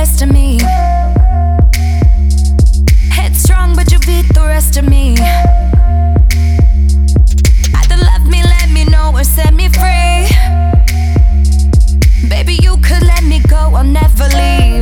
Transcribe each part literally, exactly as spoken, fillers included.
best of me. Headstrong, but you beat the rest of me. Either love me, let me know, or set me free. Baby, you could let me go, I'll never leave.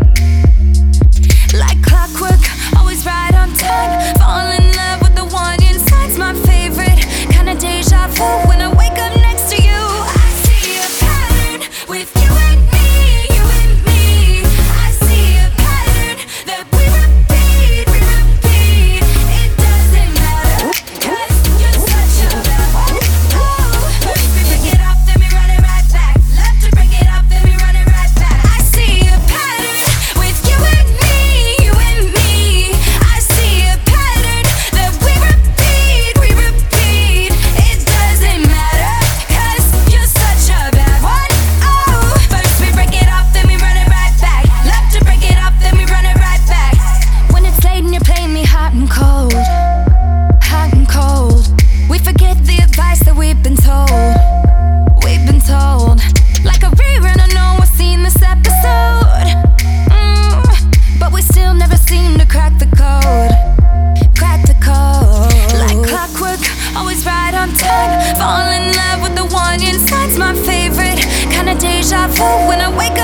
Like clockwork, always right on time. Fall in love with the one inside's my favorite. Kinda deja vu when I wake up next to you. I see a pattern with you and me, you and me. I see a pattern that we repeat, we repeat. It doesn't matter, 'cause you're such a bad one. Oh, first we break it off, then we run it right back. Love to break it off, then we run it right back. I see a pattern with you and me, you and me. I see a pattern that we repeat, we repeat. It doesn't matter, 'cause you're such a bad one. Oh, first we break it off, then we run it right back. Love to break it off, then we run it right back. When it's late and you're playing me hot and cold, hot and cold. We forget the advice that we've been told, we've been told. Like a rerun, I know I've seen this episode. Mm, but we still never seem to crack the code, crack the code. Like clockwork, always right on time. Fall in love with the one inside's my favorite. Kinda deja vu when I wake